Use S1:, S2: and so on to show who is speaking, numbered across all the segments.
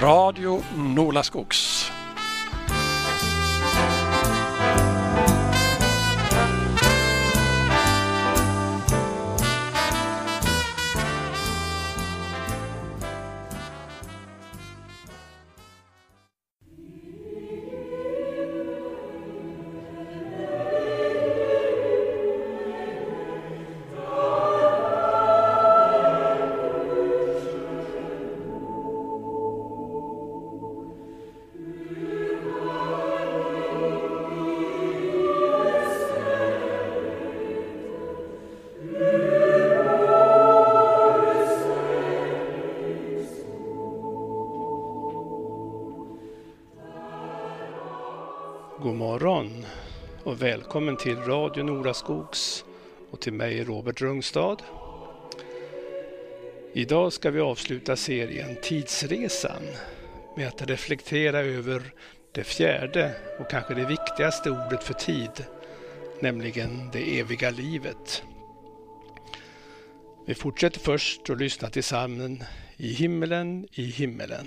S1: Radio Nolaskogs. God morgon och välkommen till Radio Nolaskogs och till mig Robert Rungstad. Idag ska vi avsluta serien Tidsresan med att reflektera över det fjärde och kanske det viktigaste ordet för tid, nämligen det eviga livet. Vi fortsätter först att lyssna till psalmen I himmelen, i himmelen.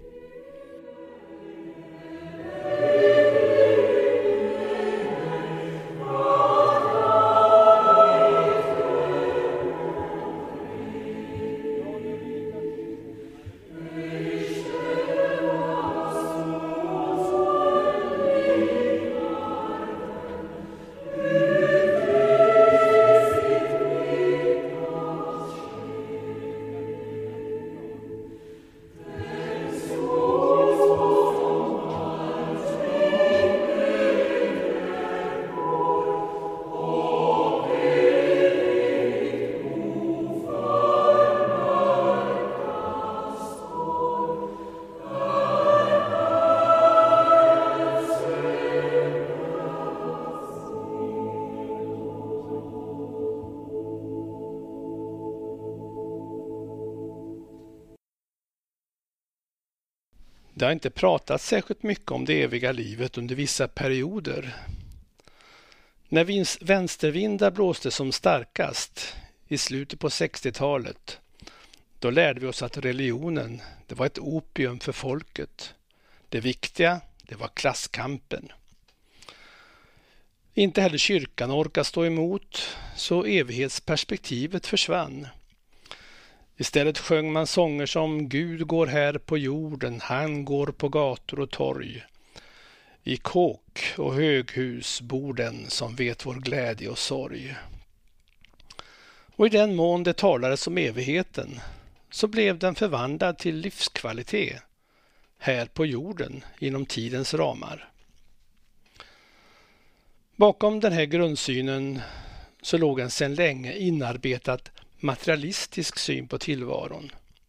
S1: Det har inte pratats särskilt mycket om det eviga livet under vissa perioder. När vänstervindar blåste som starkast i slutet på 60-talet, då lärde vi oss att religionen, det var ett opium för folket. Det viktiga, det var klasskampen. Inte heller kyrkan orkade stå emot, så evighetsperspektivet försvann. Istället sjöng man sånger som Gud går här på jorden, han går på gator och torg. I kåk och höghus bor den som vet vår glädje och sorg. Och i den mån det talades om evigheten så blev den förvandlad till livskvalitet här på jorden inom tidens ramar. Bakom den här grundsynen så låg en sedan länge inarbetat materialistisk syn på tillvaron.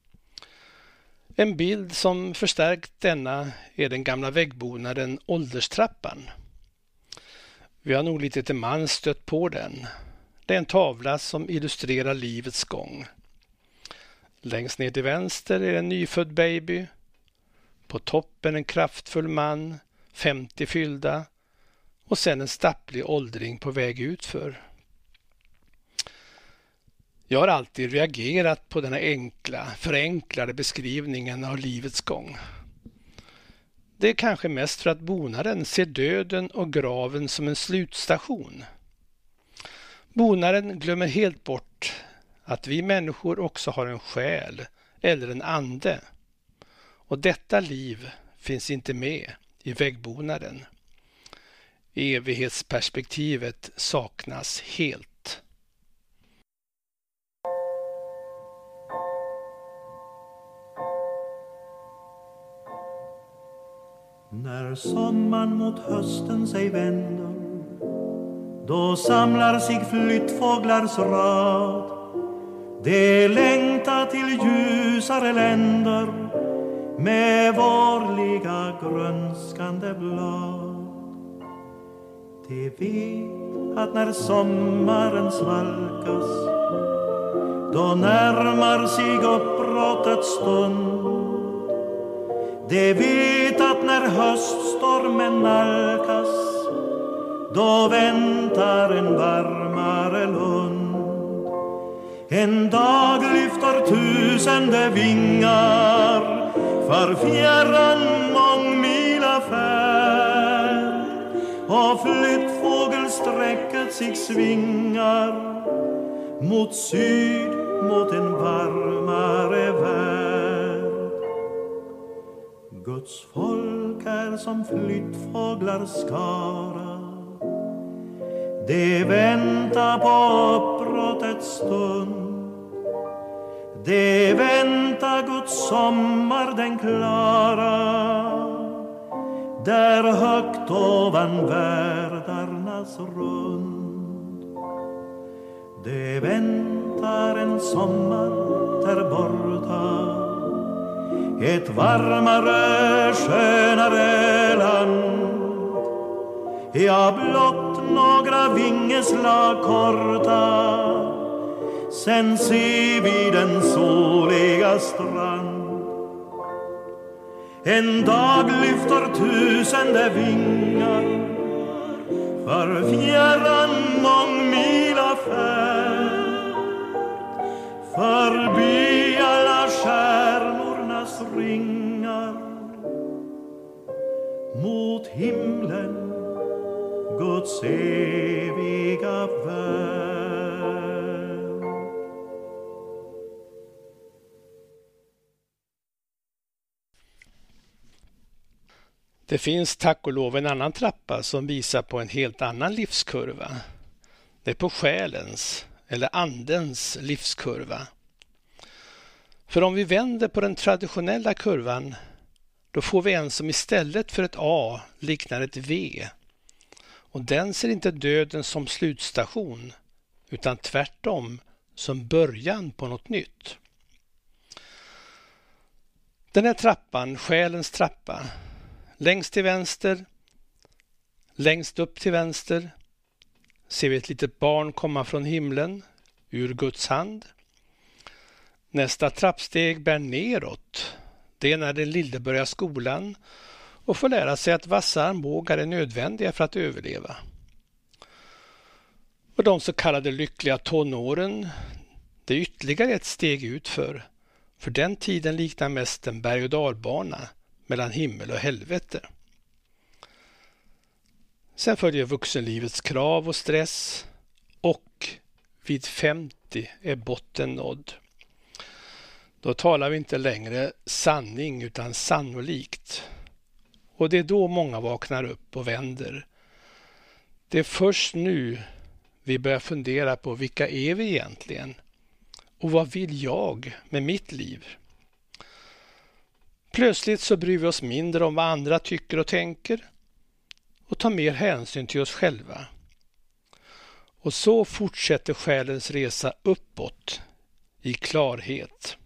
S1: En bild som förstärkt denna är den gamla väggbonaden Ålderstrappan. Vi har nog lite till mans stött på den. Det är en tavla som illustrerar livets gång. Längst ner till vänster är en nyfödd baby. På toppen en kraftfull man, 50 fyllda, och sen en stapplig åldring på väg utför. Jag har alltid reagerat på den enkla, förenklade beskrivningen av livets gång. Det är kanske mest för att bonaren ser döden och graven som en slutstation. Bonaren glömmer helt bort att vi människor också har en själ eller en ande. Och detta liv finns inte med i väggbonaren. Evighetsperspektivet saknas helt.
S2: När sommaren mot hösten sig vänder, då samlar sig flyttfåglars rad. De längtar till ljusare länder med vårliga grönskande blad. De vet att när sommaren svalkas, då närmar sig uppbrottets stund. De vet att när höststormen nalkas, då väntar en varmare lund. En dag lyfter tusende vingar, för fjärran mångmila färd, och flyttfågelsträcket sig svingar mot syd, mot en varmare värld. Guds folk är som flyttfåglar skara, de väntar på uppbrottets stund. De väntar Guds sommar den klara, där högt ovan världarnas rund. De väntar en sommar där borta, ett varmare, skönare land. Ja, blott några vingeslag korta, sen ser vi den soliga strand. En dag lyfter tusende vingar för fjärran mångmila färd, förbi alla stjärnornas ringar, mot himlen, Guds eviga värld.
S1: Det finns tack och lov en annan trappa som visar på en helt annan livskurva. Det är på själens eller andens livskurva. För om vi vänder på den traditionella kurvan, då får vi en som istället för ett A liknar ett V. Och den ser inte döden som slutstation, utan tvärtom som början på något nytt. Den här trappan, själens trappa, längst till vänster, längst upp till vänster, ser vi ett litet barn komma från himlen, ur Guds hand. Nästa trappsteg bär neråt. Det är när den lille börjar skolan och får lära sig att vassa armbågar är nödvändiga för att överleva. Och de så kallade lyckliga tonåren, det är ytterligare ett steg utför. För den tiden liknar mest en berg- och dalbana mellan himmel och helvete. Sen följer vuxenlivets krav och stress, och vid 50 är botten nådd. Då talar vi inte längre sanning utan sannolikt. Och det är då många vaknar upp och vänder. Det är först nu vi börjar fundera på vilka är vi egentligen? Och vad vill jag med mitt liv? Plötsligt så bryr vi oss mindre om vad andra tycker och tänker och tar mer hänsyn till oss själva. Och så fortsätter själens resa uppåt i klarhet.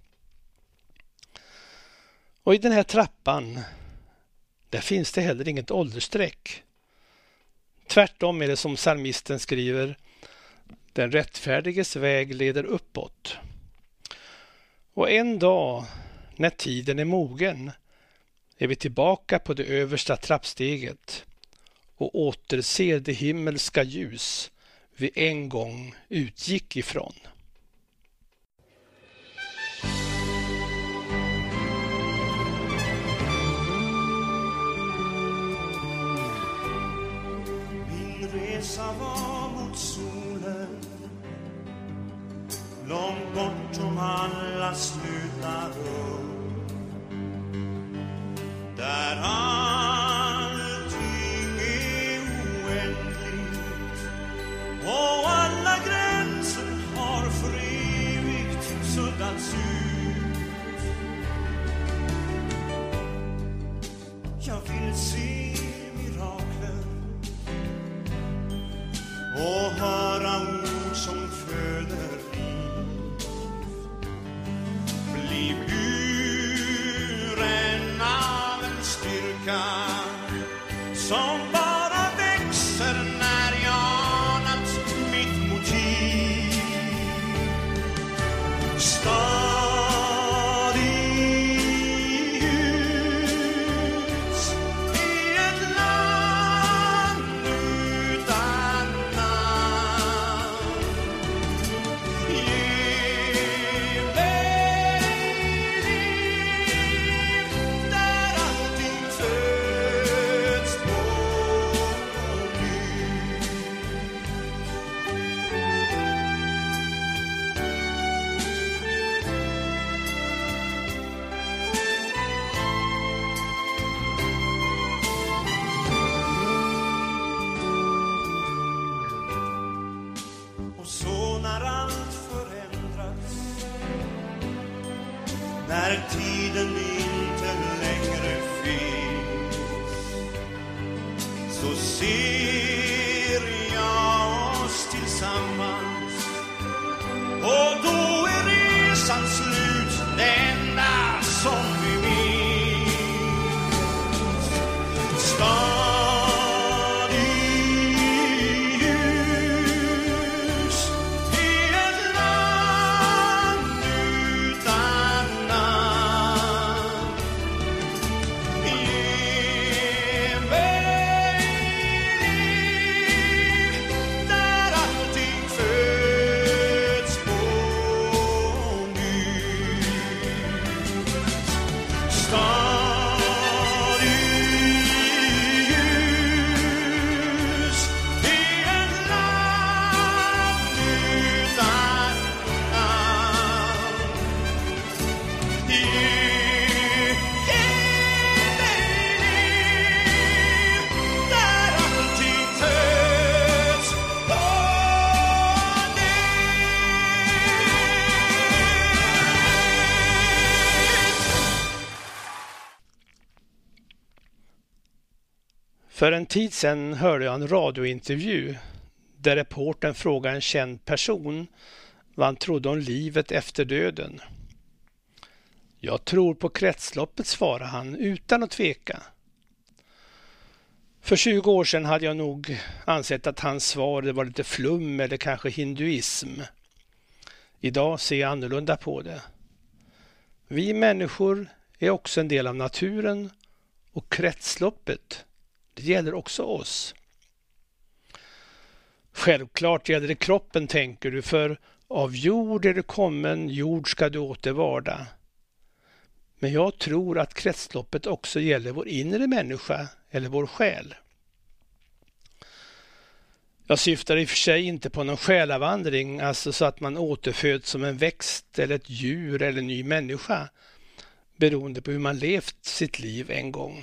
S1: Och i den här trappan, där finns det heller inget åldersstreck. Tvärtom är det som psalmisten skriver: den rättfärdiges väg leder uppåt. Och en dag, när tiden är mogen, är vi tillbaka på det översta trappsteget och återser det himmelska ljus vi en gång utgick ifrån.
S2: Min resa var mot solen, långt bortom alla slutna rum, där allting är oändligt och alla gränser har för evigt suddats ut. Jag vill se mirakler och höra ord som föder liv. Bliv buren av en styrka som bara växer när jag anat mitt motiv. Stadig ljus i ett land utan namn. Ge mig liv tiden inte längre finns, så ser jag oss tillsammans, och då är resan slut, det enda som vi minns. Stad i ljus i ett land utan namn. Ge mig liv där allting föds på nytt. Stad i ljus i ett land utan namn. Ge mig liv där allting föds på
S1: För en tid sedan hörde jag en radiointervju där reportern frågade en känd person vad han trodde om livet efter döden. Jag tror på kretsloppet, svarade han utan att tveka. För 20 år sedan hade jag nog ansett att hans svar var lite flum eller kanske hinduism. Idag ser jag annorlunda på det. Vi människor är också en del av naturen, och kretsloppet, det gäller också oss. Självklart gäller det kroppen, tänker du, för av jord är du kommen, jord ska du åter varda. Men jag tror att kretsloppet också gäller vår inre människa eller vår själ. Jag syftar i och för sig inte på någon själavandring, alltså så att man återföds som en växt eller ett djur eller en ny människa, beroende på hur man levt sitt liv en gång.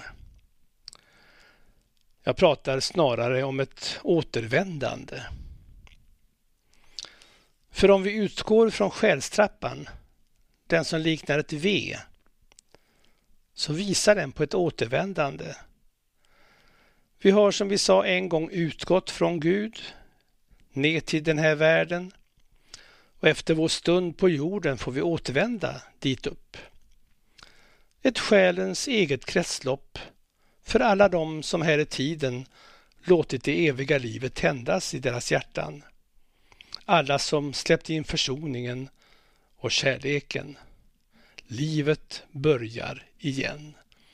S1: Jag pratar snarare om ett återvändande. För om vi utgår från själstrappan, den som liknar ett V, så visar den på ett återvändande. Vi har, som vi sa, en gång utgått från Gud ner till den här världen, och efter vår stund på jorden får vi återvända dit upp. Ett själens eget kretslopp för alla de som här i tiden låtit det eviga livet tändas i deras hjärtan. Alla som släppt in försoningen och kärleken. Livet börjar igen.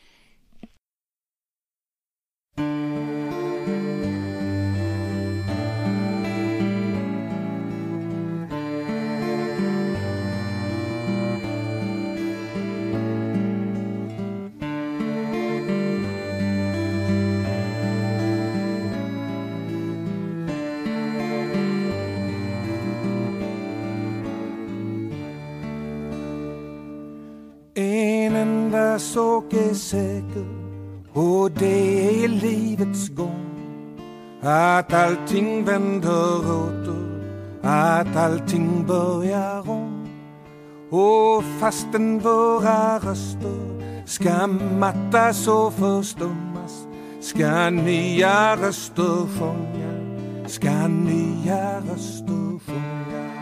S3: En enda sak är säker, och det är livets gång. Att allting vänder åter, att allting börjar om. Och fastän våra röster ska mattas och förstummas, ska nya röster sjunga, ska nya röster sjunga.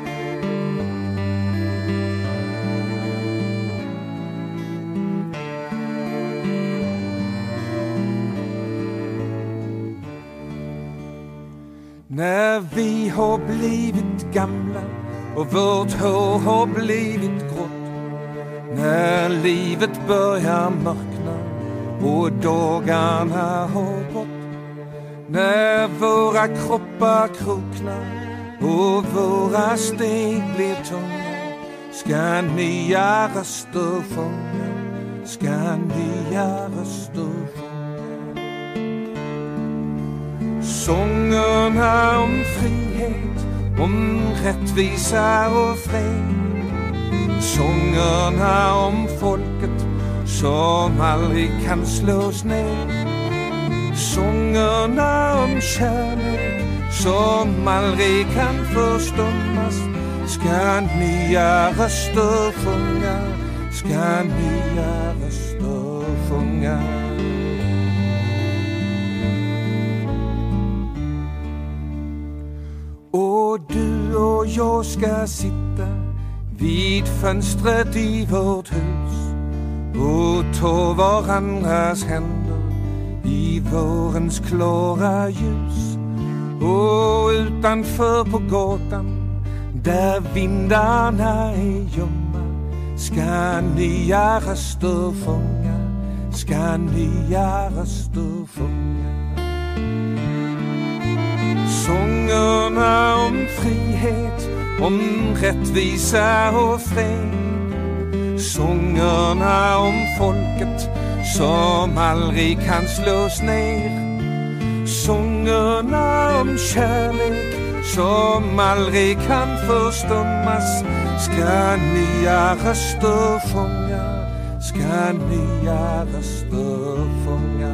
S3: När vi har blivit gamla och vårt hår har blivit grått, när livet börjar mörkna och dagarna har gått, när våra kroppar kroknar och våra steg blir tunga, ska nya röster sjunga, ska nya röster sjunga. Sångerna om frihet, om rättvisa och fred. Sångerna om folket som aldrig kan slås ner. Sångerna om kärlek som aldrig kan förstummas, ska nya röster sjunga, ska nya röster sjunga. Och du och jag ska sitta vid fönstret i vårt hus och ta varandras händer i vårens klara ljus. Och utanför på gatan där vindarna är ljumma ska nya röster sjunga, ska nya röster sjunga. Sångerna om frihet, om rättvisa och fred. Sångerna om folket som aldrig kan slås ner. Sångerna om kärlek som aldrig kan förstummas ska nya röster sjunga, ska nya röster sjunga.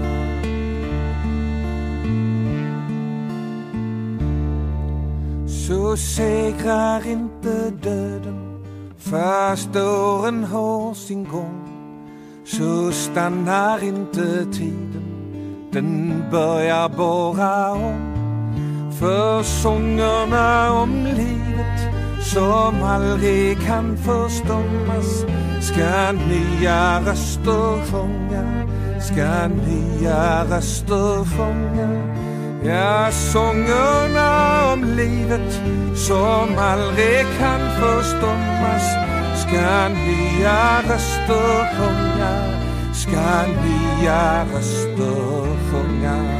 S3: Så segrar inte döden fast åren har sin gång. Så stannar inte tiden, den börjar bara om. För sångerna om livet som aldrig kan förstummas ska nya röster sjunga, ska nya röster sjunga. Ja, sångerna om livet som aldrig kan förstummas ska nya röster sjunga, ska nya röster sjunga.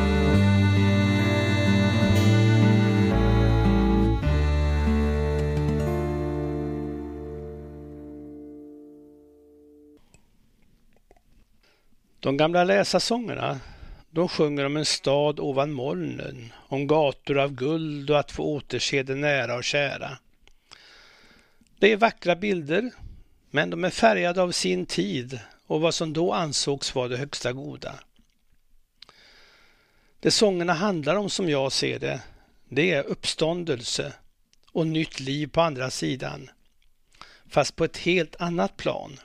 S1: De gamla läsarsångerna, de sjunger om en stad ovan molnen, om gator av guld och att få återse det nära och kära. Det är vackra bilder, men de är färgade av sin tid och vad som då ansågs vara det högsta goda. Det sångerna handlar om, som jag ser det, det är uppståndelse och nytt liv på andra sidan, fast på ett helt annat plan.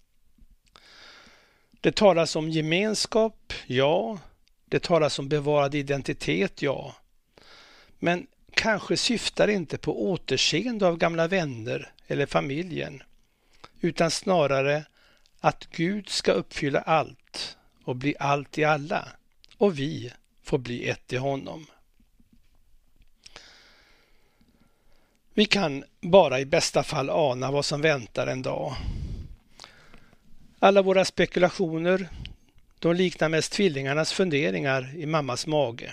S1: Det talas om gemenskap, ja. Det talas om bevarad identitet, ja. Men kanske syftar inte på återseende av gamla vänner eller familjen, utan snarare att Gud ska uppfylla allt och bli allt i alla, och vi får bli ett i honom. Vi kan bara i bästa fall ana vad som väntar en dag. Alla våra spekulationer, de liknar mest tvillingarnas funderingar i mammas mage.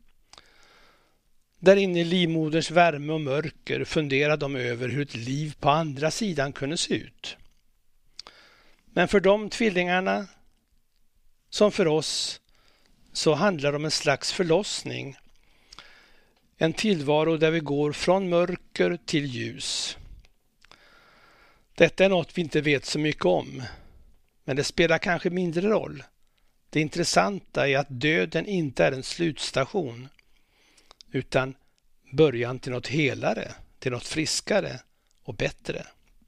S1: Där inne i livmoderns värme och mörker funderar de över hur ett liv på andra sidan kunde se ut. Men för de tvillingarna, som för oss, så handlar det om en slags förlossning. En tillvaro där vi går från mörker till ljus. Detta är något vi inte vet så mycket om, men det spelar kanske mindre roll. Det intressanta är att döden inte är en slutstation, utan början till något helare, till något friskare och bättre.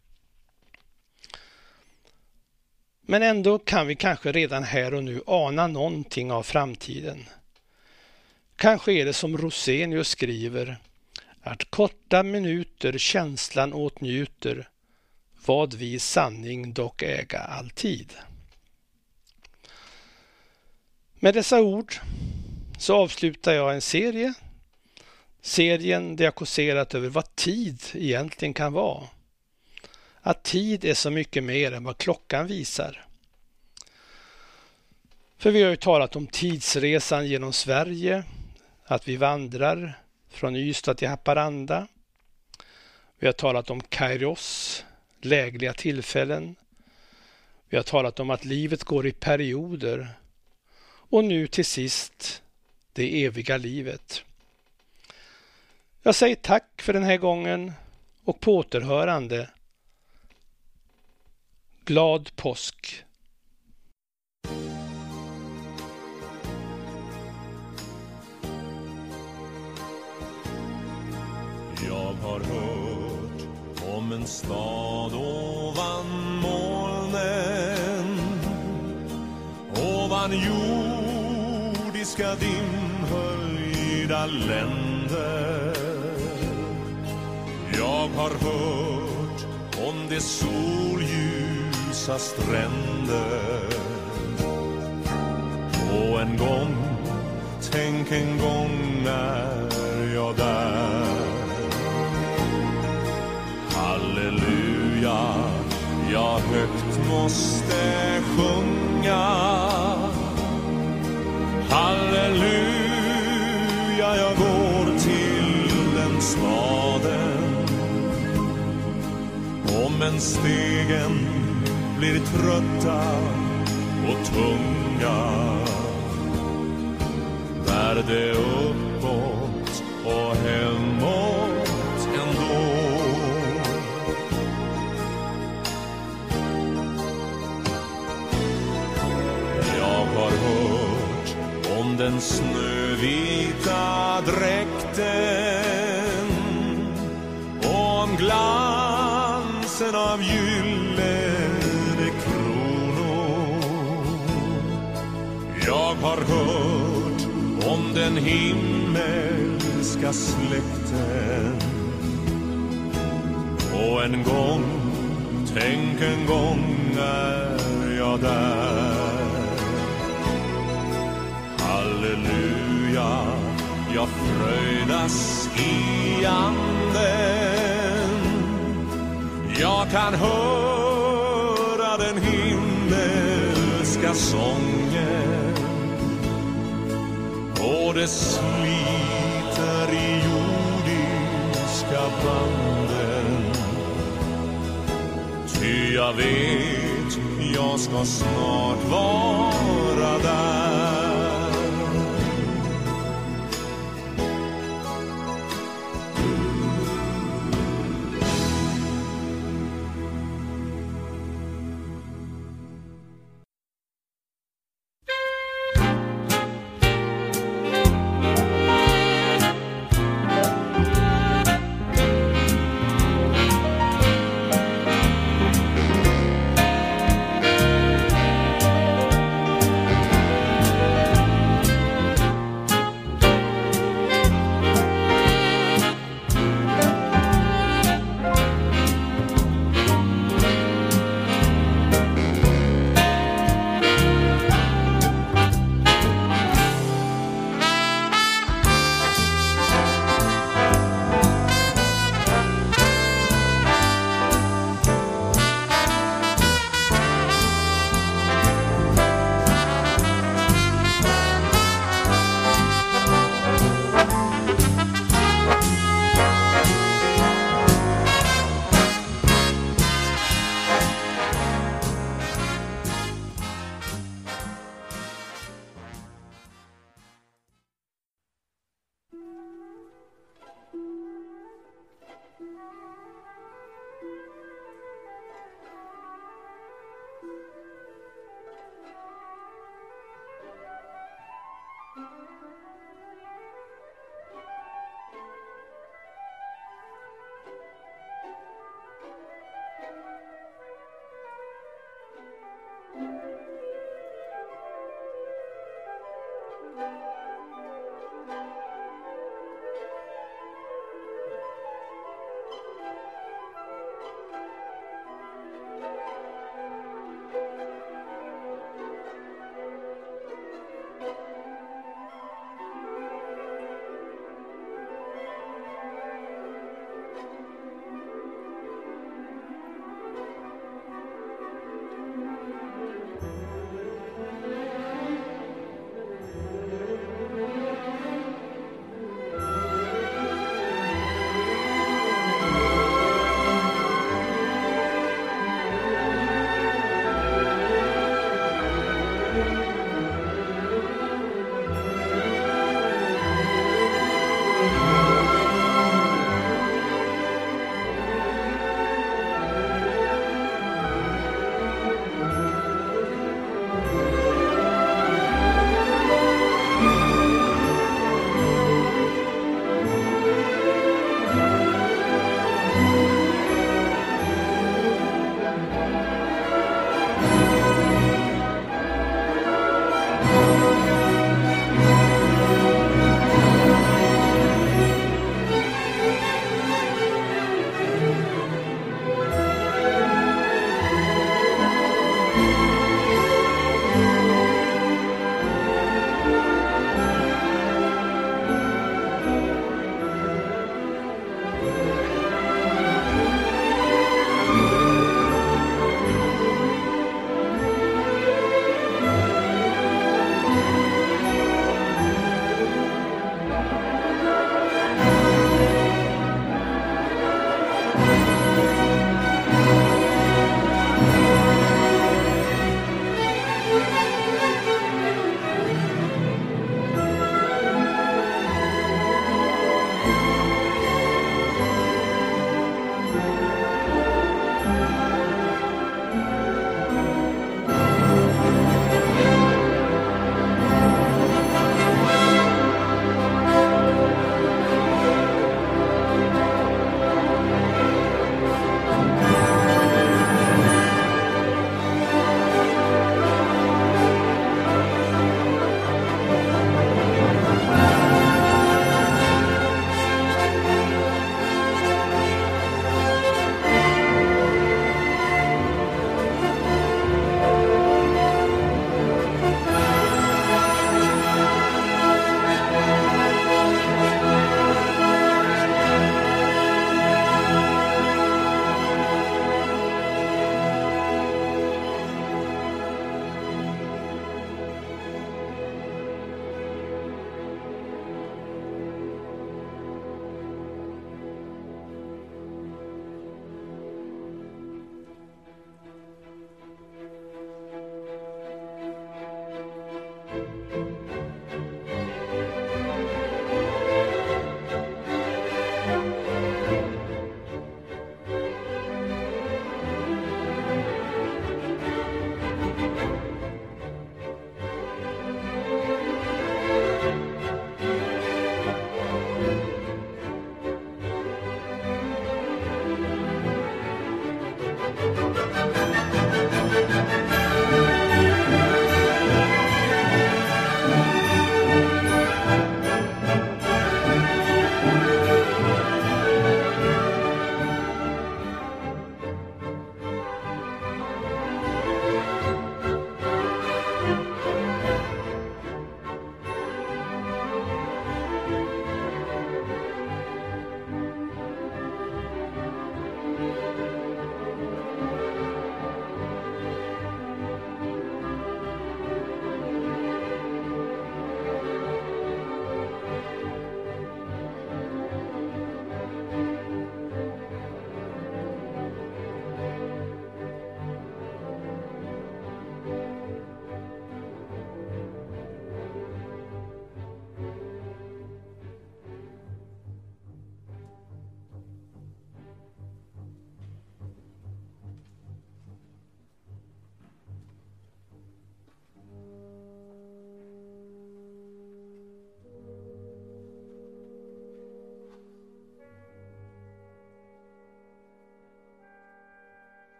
S1: Men ändå kan vi kanske redan här och nu ana någonting av framtiden. Kanske är det som Rosenius skriver, att korta minuter känslan åtnjuter, vad vi i sanning dock äga alltid. Med dessa ord så avslutar jag en serie. Serien där jag kåserat över vad tid egentligen kan vara. Att tid är så mycket mer än vad klockan visar. För vi har ju talat om tidsresan genom Sverige, att vi vandrar från Ystad till Haparanda. Vi har talat om kairos, lägliga tillfällen. Vi har talat om att livet går i perioder. Och nu till sist, det eviga livet. Jag säger tack för den här gången och på återhörande. Glad påsk!
S2: Jag har hört om en stad ovan moln. ovan jordiska dimhöljda länder. Jag har hört om de solljusa stränder. Och en gång, tänk en gång är jag där. Halleluja, jag högt måste sjunga. Halleluja, jag går till den staden. Om en stegen blir trötta och tunga, bär det uppåt och hemåt ändå. Jag har hört om den snövita dräkten, om glansen av gyllene kronor. Jag har hört om den himmelska släkten. Och en gång, tänk en gång är jag där. Halleluja, jag fröjdas i anden. Jag kan höra den himmelska sången, och det sliter i jordiska banden. Ty jag vet, jag ska snart vara där.